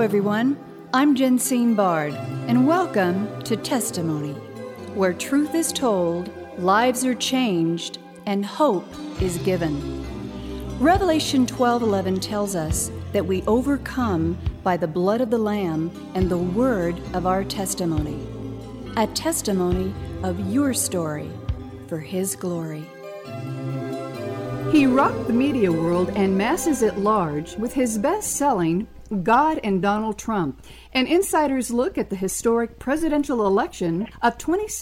everyone. I'm Jensine Bard, and welcome to Testimony, where truth is told, lives are changed, and hope is given. Revelation 12:11 tells us that we overcome by the blood of the Lamb and the word of our testimony. A testimony of your story for His glory. He rocked the media world and masses at large with his best-selling God and Donald Trump, an insider's look at the historic presidential election of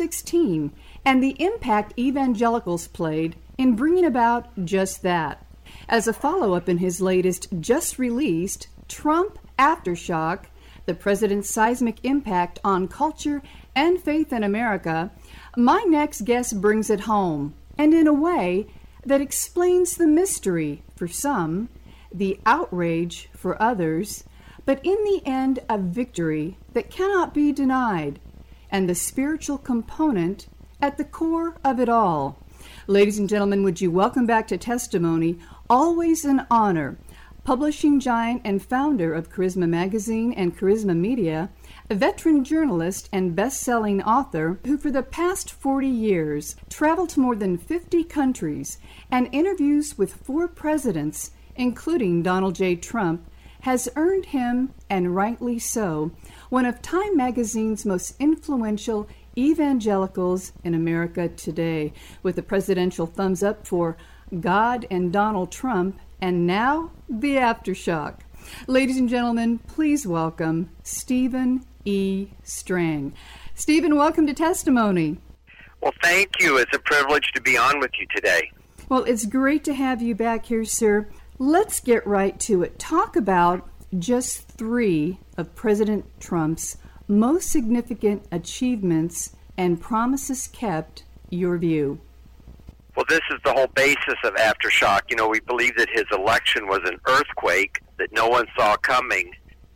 2016 and the impact evangelicals played in bringing about just that. As a follow-up in his latest, just-released, Trump Aftershock, the president's seismic impact on culture and faith in America, my next guest brings it home, and in a way that explains the mystery for some, the outrage for others, but in the end a victory that cannot be denied, and the spiritual component at the core of it all. Ladies and gentlemen, would you welcome back to Testimony, always an honor, publishing giant and founder of Charisma Magazine and Charisma Media, a veteran journalist and best-selling author who for the past 40 years traveled to more than 50 countries and interviews with 4 presidents, including Donald J. Trump, has earned him, and rightly so, one of Time Magazine's most influential evangelicals in America today, with a presidential thumbs up for God and Donald Trump, and now the aftershock. Ladies and gentlemen, please welcome Stephen E. Strang. Stephen, welcome to Testimony. Well, thank you. It's a privilege to be on with you today. Well, it's great to have you back here, sir. Let's get right to it. Talk about just 3 of President Trump's most significant achievements and promises kept, your view. Well, this is the whole basis of Aftershock. You know, we believe that his election was an earthquake that no one saw coming,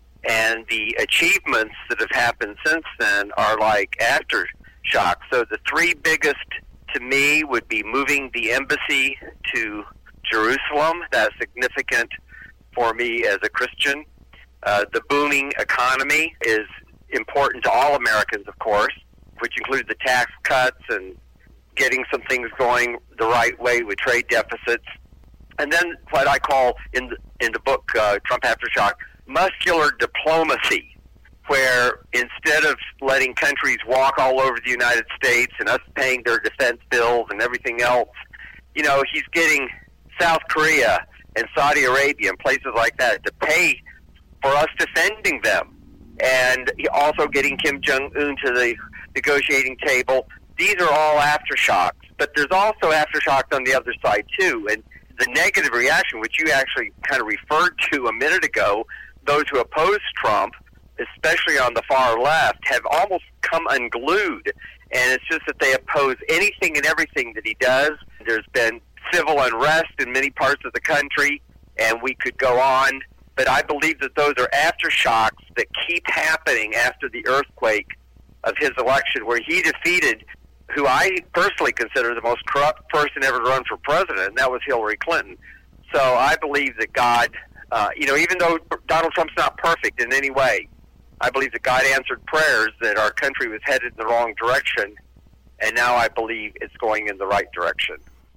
and the achievements that have happened since then are like Aftershock. So the 3 biggest to me would be moving the embassy to Jerusalem. That's significant for me as a Christian. The booming economy is important to all Americans, of course, which includes the tax cuts and getting some things going the right way with trade deficits. And then what I call in the book, Trump Aftershock, muscular diplomacy, where instead of letting countries walk all over the United States and us paying their defense bills and everything else, you know, he's getting South Korea and Saudi Arabia and places like that to pay for us defending them. And also getting Kim Jong-un to the negotiating table. These are all aftershocks, but there's also aftershocks on the other side too. And the negative reaction, which you actually kind of referred to a minute ago, those who oppose Trump, especially on the far left, have almost come unglued. And it's just that they oppose anything and everything that he does. There's been civil unrest in many parts of the country, and we could go on. But I believe that those are aftershocks that keep happening after the earthquake of his election, where he defeated who I personally consider the most corrupt person ever to run for president, and that was Hillary Clinton. So I believe that God, even though Donald Trump's not perfect in any way, I believe that God answered prayers, that our country was headed in the wrong direction, and now I believe it's going in the right direction.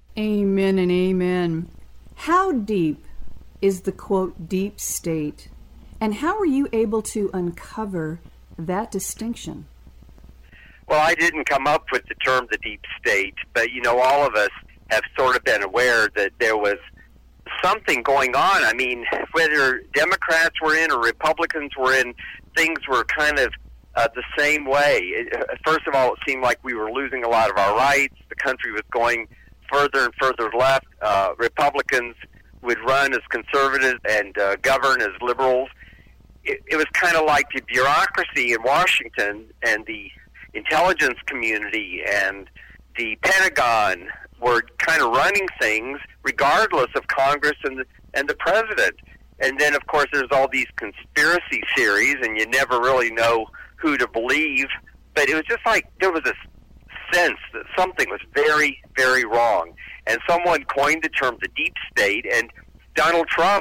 Amen and amen. How deep is the, quote, deep state, and how are you able to uncover that distinction? Well, I didn't come up with the term the deep state, but, all of us have sort of been aware that there was something going on. I mean, whether Democrats were in or Republicans were in, things were kind of the same way. First of all, it seemed like we were losing a lot of our rights. The country was going further and further left. Republicans would run as conservatives and govern as liberals. It was kind of like the bureaucracy in Washington and the intelligence community and the Pentagon were kind of running things regardless of Congress and the president. And then, of course, there's all these conspiracy theories, and you never really know who to believe. But it was just like there was a sense that something was very, very wrong. And someone coined the term the deep state, and Donald Trump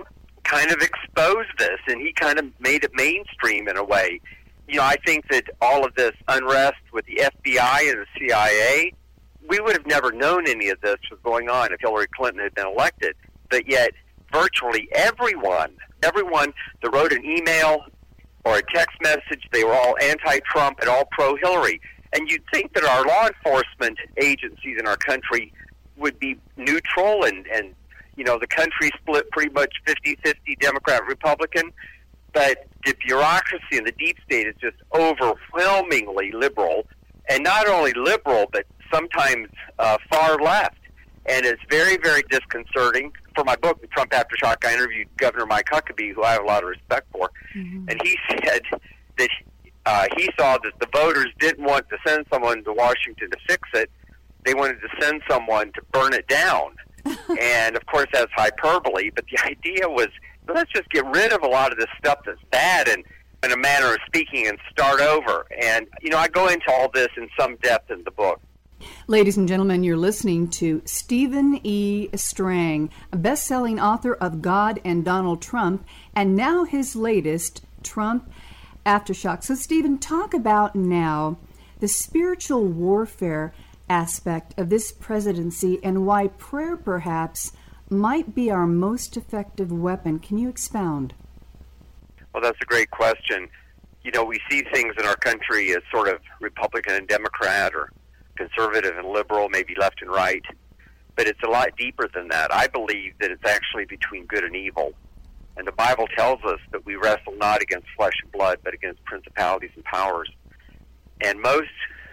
kind of exposed this, and he kind of made it mainstream in a way. I think that all of this unrest with the FBI and the CIA, we would have never known any of this was going on if Hillary Clinton had been elected. But yet, virtually everyone that wrote an email or a text message, they were all anti-Trump and all pro-Hillary. And you'd think that our law enforcement agencies in our country would be neutral and the country split pretty much 50-50 Democrat-Republican, but the bureaucracy and the deep state is just overwhelmingly liberal, and not only liberal, but sometimes far left. And it's very, very disconcerting. For my book, The Trump Aftershock, I interviewed Governor Mike Huckabee, who I have a lot of respect for, and he said that he saw that the voters didn't want to send someone to Washington to fix it. They wanted to send someone to burn it down. And, of course, that's hyperbole, but the idea was, let's just get rid of a lot of this stuff that's bad and, in a manner of speaking, and start over. And, I go into all this in some depth in the book. Ladies and gentlemen, you're listening to Stephen E. Strang, a best-selling author of God and Donald Trump, and now his latest, Trump Aftershock. So, Stephen, talk about now the spiritual warfare aspect of this presidency and why prayer, perhaps, might be our most effective weapon. Can you expound? Well, that's a great question. We see things in our country as sort of Republican and Democrat, or conservative and liberal, maybe left and right, but it's a lot deeper than that. I believe that it's actually between good and evil. And the Bible tells us that we wrestle not against flesh and blood, but against principalities and powers. And most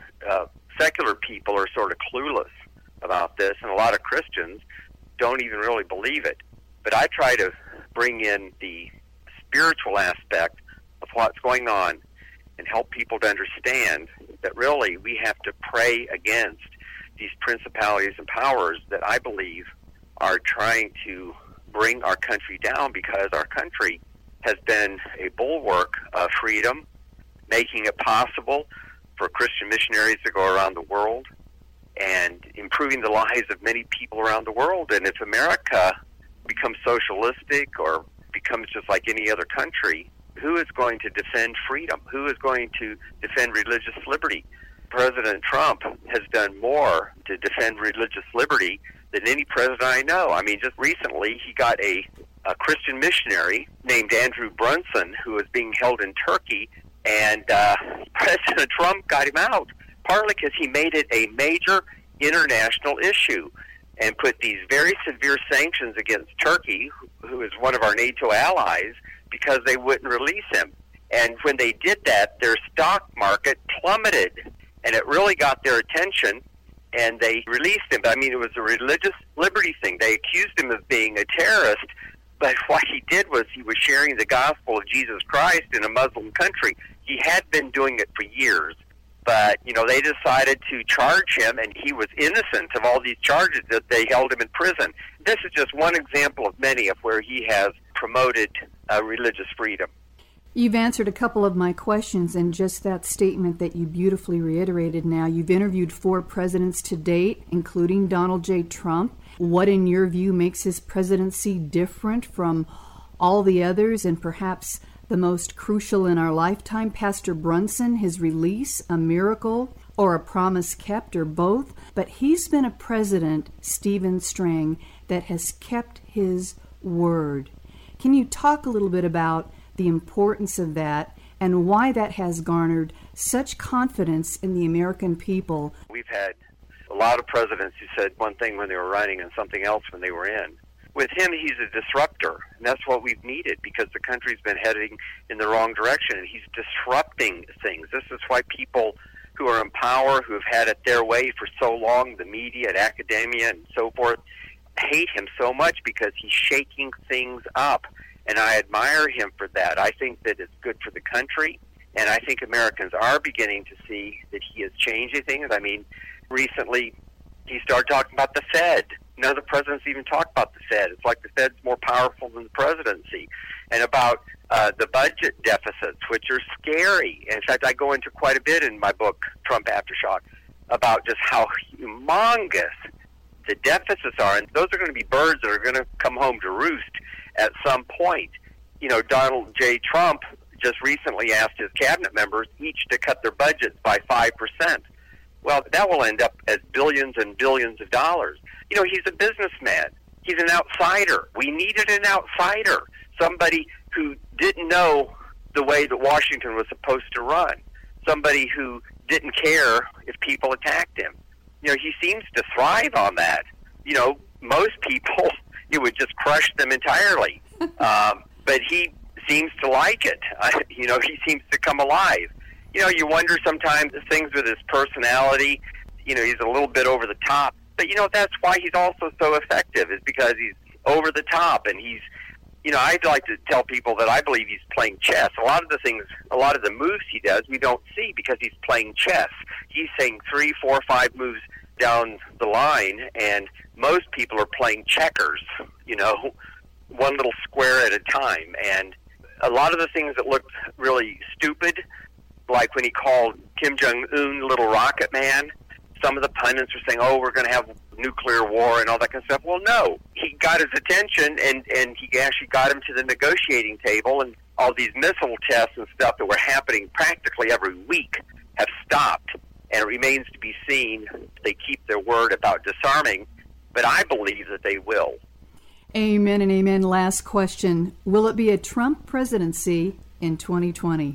secular people are sort of clueless about this, and a lot of Christians don't even really believe it. But I try to bring in the spiritual aspect of what's going on and help people to understand that really we have to pray against these principalities and powers that I believe are trying to bring our country down, because our country has been a bulwark of freedom, making it possible for Christian missionaries to go around the world and improving the lives of many people around the world. And if America becomes socialistic or becomes just like any other country, who is going to defend freedom? Who is going to defend religious liberty? President Trump has done more to defend religious liberty than any president I know. I mean, just recently he got a Christian missionary named Andrew Brunson who was being held in Turkey, and President Trump got him out, partly because he made it a major international issue and put these very severe sanctions against Turkey, who is one of our NATO allies, because they wouldn't release him. And when they did that, their stock market plummeted, and it really got their attention, and they released him. I mean, it was a religious liberty thing. They accused him of being a terrorist, but what he did was he was sharing the gospel of Jesus Christ in a Muslim country. He had been doing it for years, but, they decided to charge him, and he was innocent of all these charges that they held him in prison. This is just one example of many of where he has promoted religious freedom. You've answered a couple of my questions in just that statement that you beautifully reiterated now. You've interviewed 4 presidents to date, including Donald J. Trump. What, in your view, makes his presidency different from all the others, and perhaps the most crucial in our lifetime? Pastor Brunson, his release, a miracle or a promise kept, or both? But he's been a president, Stephen Strang, that has kept his word. Can you talk a little bit about the importance of that and why that has garnered such confidence in the American people? We've had a lot of presidents who said one thing when they were running and something else when they were in. With him, he's a disruptor, and that's what we've needed, because the country's been heading in the wrong direction, and he's disrupting things. This is why people who are in power, who have had it their way for so long, the media and academia and so forth, hate him so much, because he's shaking things up. And I admire him for that. I think that it's good for the country, and I think Americans are beginning to see that he is changing things. I mean, recently he started talking about the Fed. None of the presidents even talk about the Fed. It's like the Fed's more powerful than the presidency. And about the budget deficits, which are scary. In fact, I go into quite a bit in my book, Trump Aftershock, about just how humongous the deficits are. And those are going to be birds that are going to come home to roost at some point. Donald J. Trump just recently asked his cabinet members each to cut their budgets by 5%. Well, that will end up as billions and billions of dollars. He's a businessman. He's an outsider. We needed an outsider, somebody who didn't know the way that Washington was supposed to run, somebody who didn't care if people attacked him. He seems to thrive on that. Most people, it would just crush them entirely. But he seems to like it. He seems to come alive. You wonder sometimes things with his personality. He's a little bit over the top. But, that's why he's also so effective, is because he's over the top. And he's, I'd like to tell people that I believe he's playing chess. A lot of the moves he does, we don't see because he's playing chess. He's saying 3, 4, 5 moves down the line, and most people are playing checkers, one little square at a time. And a lot of the things that looked really stupid, like when he called Kim Jong-un Little Rocket Man, some of the pundits were saying, we're going to have nuclear war and all that kind of stuff. Well, no. He got his attention, and he actually got him to the negotiating table, and all these missile tests and stuff that were happening practically every week have stopped. And it remains to be seen if they keep their word about disarming, but I believe that they will. Amen and amen. Last question. Will it be a Trump presidency in 2020?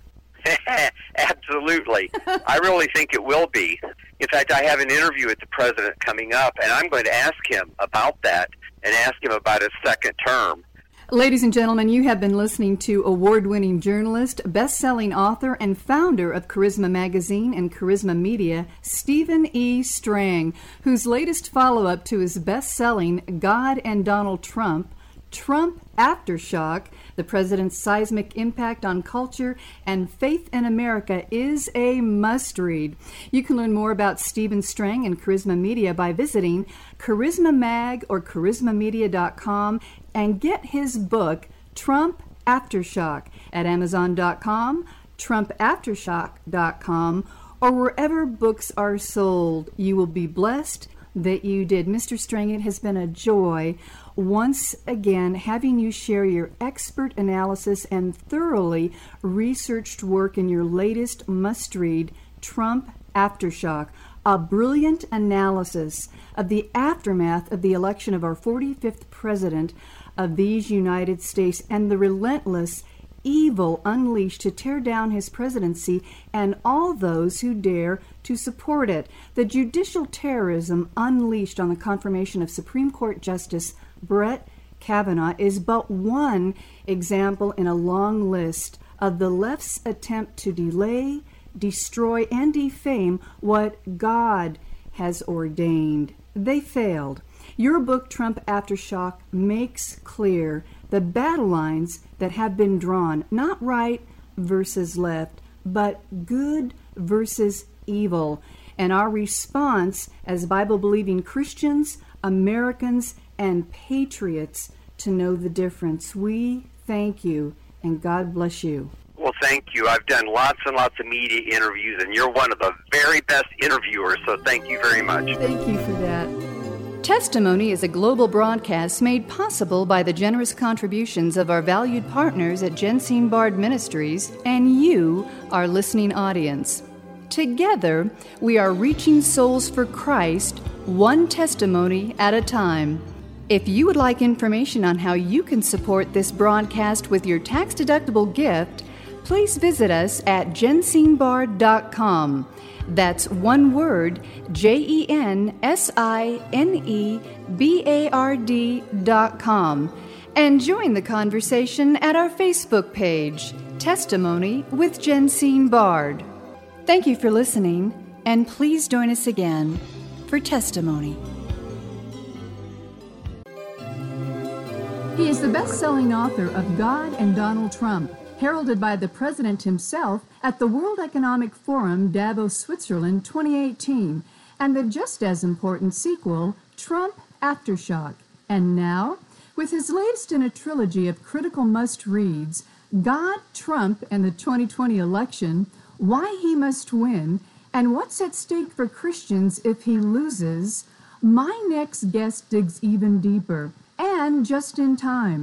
Absolutely. I really think it will be. In fact, I have an interview with the president coming up, and I'm going to ask him about that and ask him about his second term. Ladies and gentlemen, you have been listening to award-winning journalist, best-selling author, and founder of Charisma Magazine and Charisma Media, Stephen E. Strang, whose latest follow-up to his best-selling God and Donald Trump, Trump Aftershock, the president's seismic impact on culture and faith in America, is a must-read. You can learn more about Stephen Strang and Charisma Media by visiting Charisma Mag or charismamedia.com and get his book, Trump Aftershock, at Amazon.com, TrumpAftershock.com, or wherever books are sold. You will be blessed that you did. Mr. Strang, it has been a joy once again having you share your expert analysis and thoroughly researched work in your latest must-read, Trump Aftershock, a brilliant analysis of the aftermath of the election of our 45th president of these United States and the relentless evil unleashed to tear down his presidency and all those who dare to support it. The judicial terrorism unleashed on the confirmation of Supreme Court Justice Brett Kavanaugh is but one example in a long list of the left's attempt to delay, destroy, and defame what God has ordained. They failed. Your book, Trump Aftershock, makes clear the battle lines that have been drawn, not right versus left, but good versus evil, and our response as Bible-believing Christians, Americans, and patriots to know the difference. We thank you, and God bless you. Well, thank you. I've done lots and lots of media interviews, and you're one of the very best interviewers, so thank you very much. Thank you for that. Testimony is a global broadcast made possible by the generous contributions of our valued partners at Jensine Bard Ministries and you, our listening audience. Together, we are reaching souls for Christ, one testimony at a time. If you would like information on how you can support this broadcast with your tax-deductible gift, please visit us at jensinebard.com. That's one word, JENSINEBARD.com. And join the conversation at our Facebook page, Testimony with Jensine Bard. Thank you for listening, and please join us again for Testimony. He is the best-selling author of God and Donald Trump, heralded by the president himself at the World Economic Forum, Davos, Switzerland, 2018, and the just as important sequel, Trump Aftershock. And now, with his latest in a trilogy of critical must-reads, God, Trump, and the 2020 election, Why He Must Win, and What's at Stake for Christians If He Loses, my next guest digs even deeper, and just in time.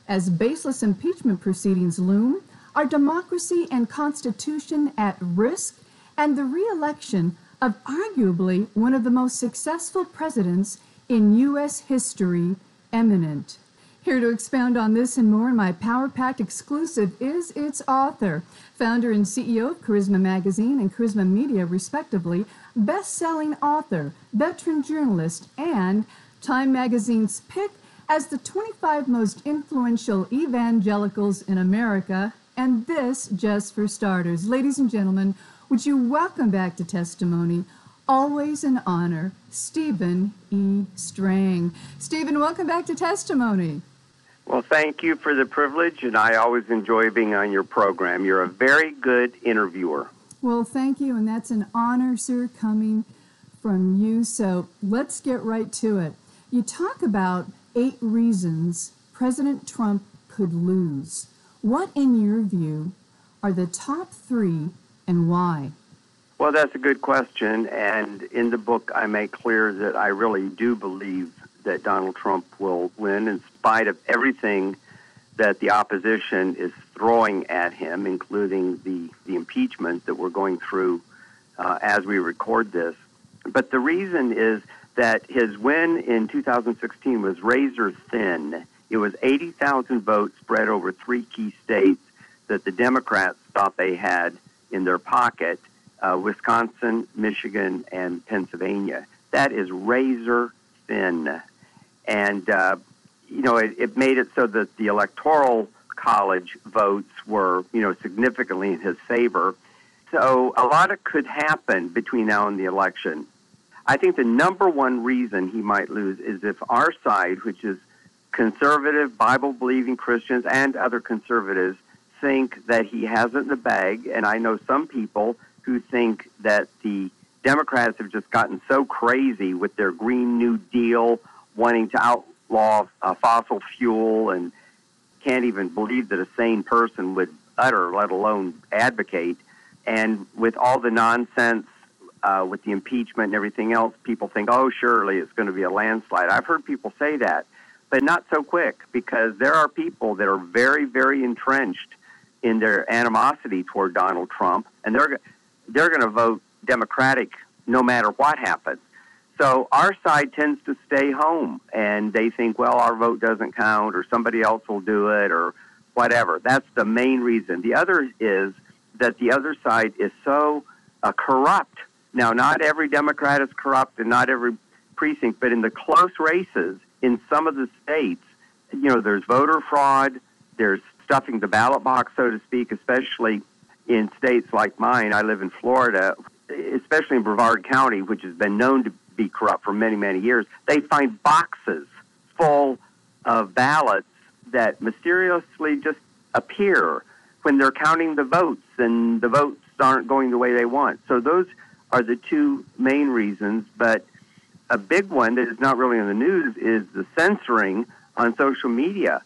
As baseless impeachment proceedings loom, our democracy and Constitution at risk, and the re-election of arguably one of the most successful presidents in U.S. history imminent. Here to expound on this and more in my Power Packed exclusive is its author, founder and CEO of Charisma Magazine and Charisma Media, respectively, best-selling author, veteran journalist, and Time Magazine's pick as the 25 most influential evangelicals in America, and this just for starters. Ladies and gentlemen, would you welcome back to Testimony, always an honor, Stephen E. Strang. Stephen, welcome back to Testimony. Well, thank you for the privilege, and I always enjoy being on your program. You're a very good interviewer. Well, thank you, and that's an honor, sir, coming from you. So let's get right to it. You talk about 8 reasons President Trump could lose. What, in your view, are the top 3 and why? Well, that's a good question, and in the book I make clear that I really do believe that Donald Trump will win in spite of everything that the opposition is throwing at him, including the impeachment that we're going through as we record this. But the reason is that his win in 2016 was razor thin. It was 80,000 votes spread over 3 key states that the Democrats thought they had in their pocket, Wisconsin, Michigan, and Pennsylvania. That is razor thin. And, it made it so that the Electoral College votes were, significantly in his favor. So a lot could happen between now and the election. I think the number one reason he might lose is if our side, which is conservative, Bible-believing Christians and other conservatives, think that he has it in the bag. And I know some people who think that the Democrats have just gotten so crazy with their Green New Deal, wanting to outlaw fossil fuel, and can't even believe that a sane person would utter, let alone advocate. And with all the nonsense with the impeachment and everything else, people think, oh, surely it's going to be a landslide. I've heard people say that, but not so quick, because there are people that are very, very entrenched in their animosity toward Donald Trump, and they're going to vote Democratic no matter what happens. So our side tends to stay home, and they think, well, our vote doesn't count, or somebody else will do it, or whatever. That's the main reason. The other is that the other side is so corrupt. Now, not every Democrat is corrupt, and not every precinct, but in the close races in some of the states, there's voter fraud, there's stuffing the ballot box, so to speak, especially in states like mine. I live in Florida, especially in Brevard County, which has been known to be corrupt for many, many years. They find boxes full of ballots that mysteriously just appear when they're counting the votes, and the votes aren't going the way they want. So those are the 2 main reasons. But a big one that is not really in the news is the censoring on social media.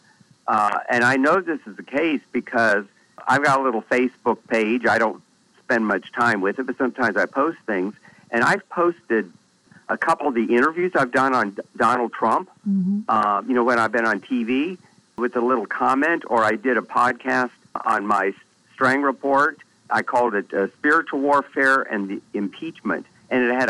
And I know this is the case because I've got a little Facebook page. I don't spend much time with it, but sometimes I post things. And I've posted a couple of the interviews I've done on Donald Trump, when I've been on TV with a little comment, or I did a podcast on my Strang Report. I called it Spiritual Warfare and the Impeachment, and it had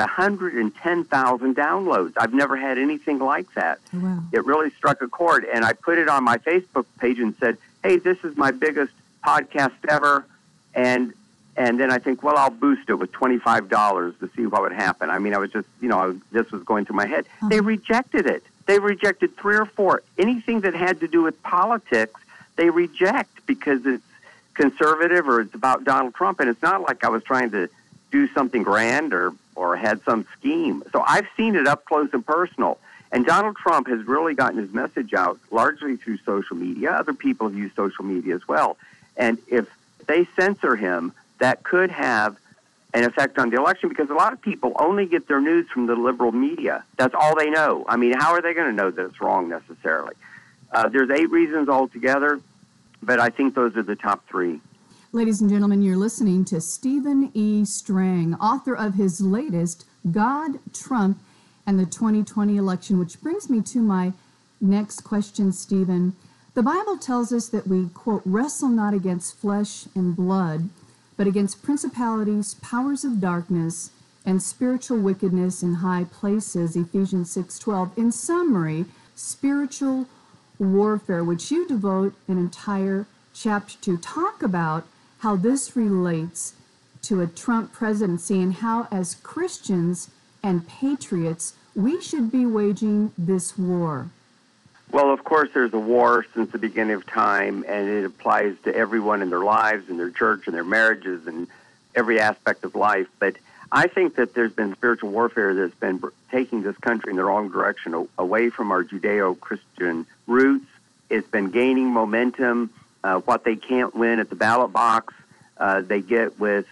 110,000 downloads. I've never had anything like that. Wow. It really struck a chord, and I put it on my Facebook page and said, hey, this is my biggest podcast ever, and then I think, well, I'll boost it with $25 to see what would happen. I mean, I was just, this was going through my head. Uh-huh. They rejected it. They rejected 3 or 4. Anything that had to do with politics, they reject because it's conservative or it's about Donald Trump. And it's not like I was trying to do something grand or had some scheme. So I've seen it up close and personal. And Donald Trump has really gotten his message out largely through social media. Other people have used social media as well. And if they censor him, that could have an effect on the election, because a lot of people only get their news from the liberal media. That's all they know. I mean, how are they going to know that it's wrong necessarily? There's 8 reasons altogether, but I think those are the top 3. Ladies and gentlemen, you're listening to Stephen E. Strang, author of his latest, God, Trump, and the 2020 Election, which brings me to my next question, Stephen. The The Bible tells us that we, quote, wrestle not against flesh and blood, but against principalities, powers of darkness, and spiritual wickedness in high places, Ephesians 6:12. In summary, spiritual warfare, which you devote an entire chapter to. Talk about how this relates to a Trump presidency and how, as Christians and patriots, we should be waging this war. Well, of course, there's a war since the beginning of time, and it applies to everyone in their lives, in their church, in their marriages, and every aspect of life. But I think that there's been spiritual warfare that's been taking this country in the wrong direction, away from our Judeo-Christian roots. It's been gaining momentum. What they can't win at the ballot box, they get with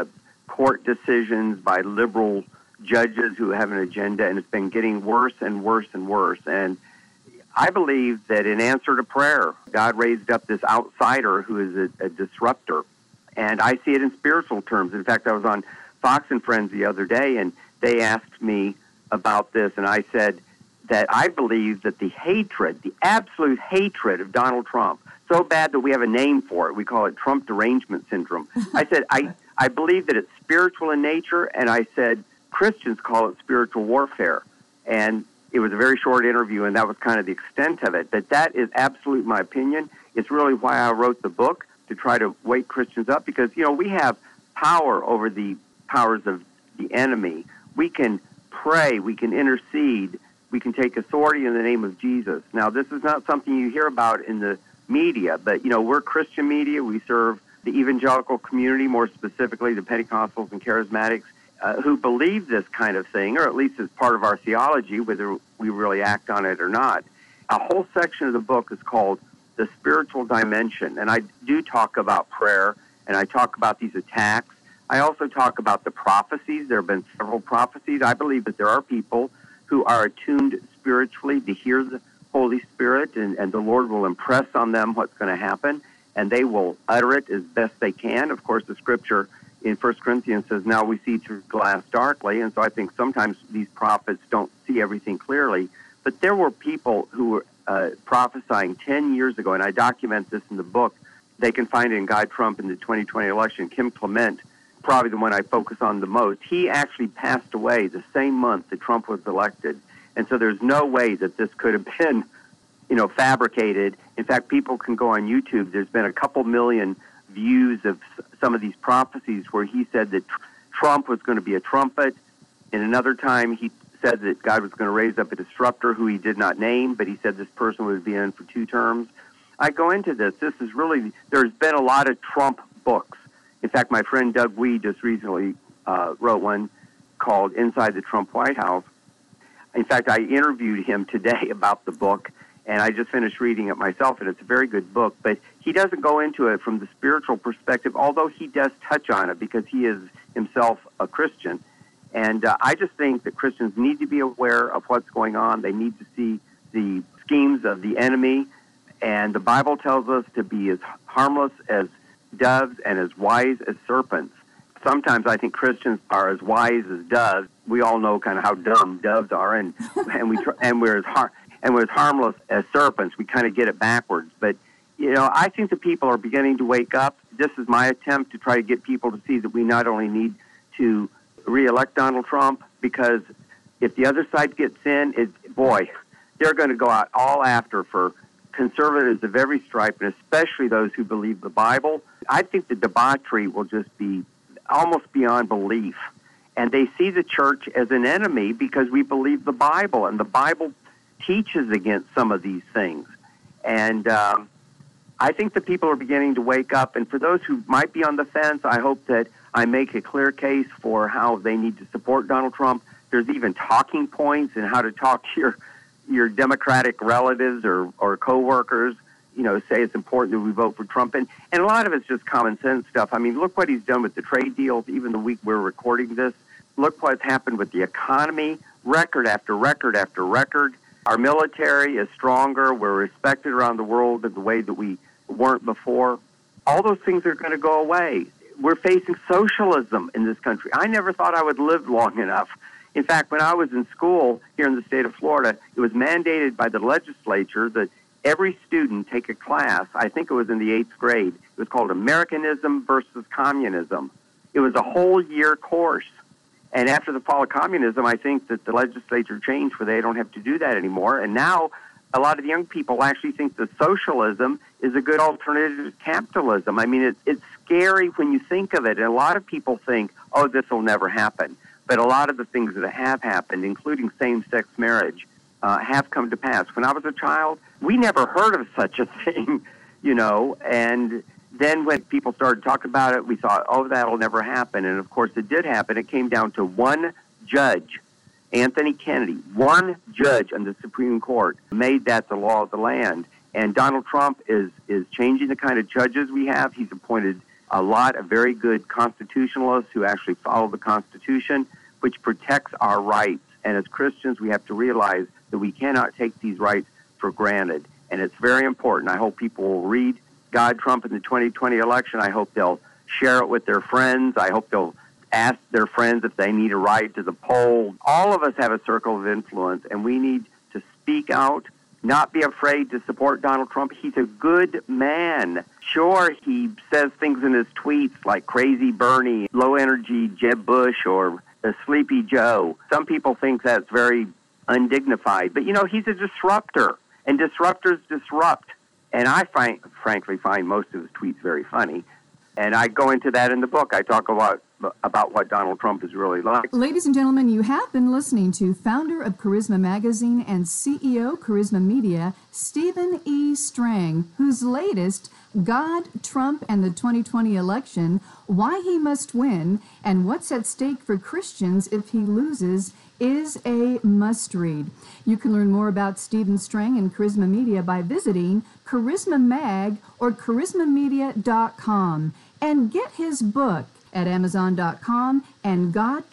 court decisions by liberal judges who have an agenda, and it's been getting worse and worse and worse. And I believe that in answer to prayer, God raised up this outsider who is a disruptor. And I see it in spiritual terms. In fact, I was on Fox and Friends the other day, and they asked me about this, and I said that I believe that the hatred, the absolute hatred of Donald Trump, so bad that we have a name for it. We call it Trump derangement syndrome. I said, I believe that it's spiritual in nature, and I said Christians call it spiritual warfare. And it was a very short interview, and that was kind of the extent of it. But that is absolutely my opinion. It's really why I wrote the book, to try to wake Christians up, because, you know, we have power over the powers of the enemy. We can pray, we can intercede, we can take authority in the name of Jesus. Now, this is not something you hear about in the media, but, you know, we're Christian media. We serve the evangelical community, more specifically the Pentecostals and Charismatics, who believe this kind of thing, or at least as part of our theology, whether we really act on it or not. A whole section of the book is called The Spiritual Dimension, and I do talk about prayer, and I talk about these attacks. I also talk about the prophecies. There have been several prophecies. I believe that there are people who are attuned spiritually to hear the Holy Spirit, and the Lord will impress on them what's going to happen, and they will utter it as best they can. Of course, the Scripture in 1 Corinthians says, now we see through glass darkly, and so I think sometimes these prophets don't see everything clearly. But there were people who were prophesying 10 years ago, and I document this in the book. They can find it in Guy Trump in the 2020 election. Kim Clement, probably the one I focus on the most, he actually passed away the same month that Trump was elected. And so there's no way that this could have been, you know, fabricated. In fact, people can go on YouTube. There's been a couple million views of some of these prophecies where he said that Trump was going to be a trumpet. And another time he said that God was going to raise up a disruptor who he did not name, but he said this person would be in for 2 terms. I go into this. This is really, there's been a lot of Trump books. In fact, my friend Doug Weed just recently wrote one called Inside the Trump White House. In fact, I interviewed him today about the book, and I just finished reading it myself, and it's a very good book. But he doesn't go into it from the spiritual perspective, although he does touch on it because he is himself a Christian. And I just think that Christians need to be aware of what's going on. They need to see the schemes of the enemy. And the Bible tells us to be as harmless as doves and as wise as serpents. Sometimes I think Christians are as wise as doves. We all know kind of how dumb doves are, and we're as harmless as serpents. We kind of get it backwards. But you know, I think the people are beginning to wake up. This is my attempt to try to get people to see that we not only need to re-elect Donald Trump, because if the other side gets in, they're going to go out all after for conservatives of every stripe, and especially those who believe the Bible. I think the debauchery will just be almost beyond belief. And they see the church as an enemy because we believe the Bible, and the Bible teaches against some of these things. And I think the people are beginning to wake up. And for those who might be on the fence, I hope that I make a clear case for how they need to support Donald Trump. There's even talking points in how to talk to your Democratic relatives or coworkers, you know, say it's important that we vote for Trump. And a lot of it's just common sense stuff. I mean, look what he's done with the trade deals, even the week we're recording this. Look what's happened with the economy, record after record after record. Our military is stronger. We're respected around the world in the way that we weren't before. All those things are going to go away. We're facing socialism in this country. I never thought I would live long enough. In fact, when I was in school here in the state of Florida, it was mandated by the legislature that every student take a class. I think it was in the 8th grade. It was called Americanism versus Communism. It was a whole year course. And after the fall of communism, I think that the legislature changed where they don't have to do that anymore. And now a lot of the young people actually think that socialism is a good alternative to capitalism. I mean, it's scary when you think of it. And a lot of people think, oh, this will never happen. But a lot of the things that have happened, including same-sex marriage, have come to pass. When I was a child, we never heard of such a thing, and then when people started talking about it, we thought, oh, that'll never happen. And, of course, it did happen. It came down to one judge, Anthony Kennedy, one judge on the Supreme Court made that the law of the land. And Donald Trump is changing the kind of judges we have. He's appointed a lot of very good constitutionalists who actually follow the Constitution, which protects our rights. And as Christians, we have to realize that we cannot take these rights for granted. And it's very important. I hope people will read God, Trump in the 2020 election. I hope they'll share it with their friends. I hope they'll ask their friends if they need a ride to the poll. All of us have a circle of influence, and we need to speak out, not be afraid to support Donald Trump. He's a good man. Sure, he says things in his tweets like Crazy Bernie, Low Energy Jeb Bush, or the Sleepy Joe. Some people think that's very undignified, but he's a disruptor, and disruptors disrupt. And I frankly find most of his tweets very funny. And I go into that in the book. I talk about what Donald Trump is really like. Ladies and gentlemen, you have been listening to founder of Charisma Magazine and CEO Charisma Media, Stephen E. Strang, whose latest, God, Trump, and the 2020 Election, Why He Must Win, and What's at Stake for Christians If He Loses, is a must-read. You can learn more about Stephen Strang and Charisma Media by visiting Charisma Mag or charismamedia.com, and get his book at Amazon.com and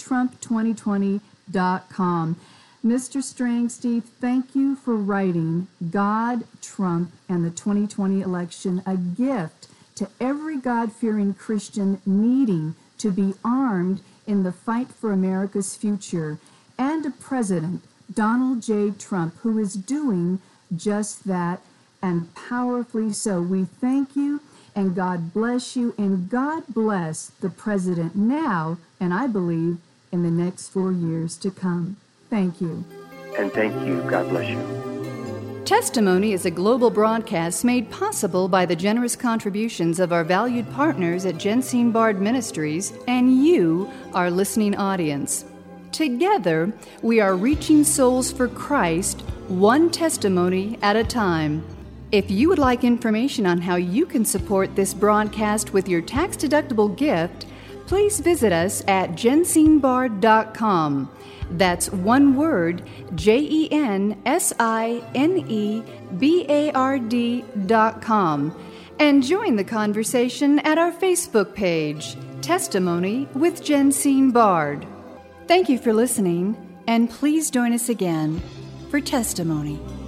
GodTrump2020.com. Mr. Strang, Steve, thank you for writing God, Trump, and the 2020 Election, a gift to every God-fearing Christian needing to be armed in the fight for America's future, and a President, Donald J. Trump, who is doing just that, and powerfully so. We thank you, and God bless you, and God bless the President now, and I believe in the next 4 years to come. Thank you. And thank you. God bless you. Testimony is a global broadcast made possible by the generous contributions of our valued partners at Jensine Bard Ministries and you, our listening audience. Together, we are reaching souls for Christ, one testimony at a time. If you would like information on how you can support this broadcast with your tax-deductible gift, please visit us at jensinebard.com. That's one word, JENSINEBARD.com. And join the conversation at our Facebook page, Testimony with Jensine Bard. Thank you for listening, and please join us again for Testimony.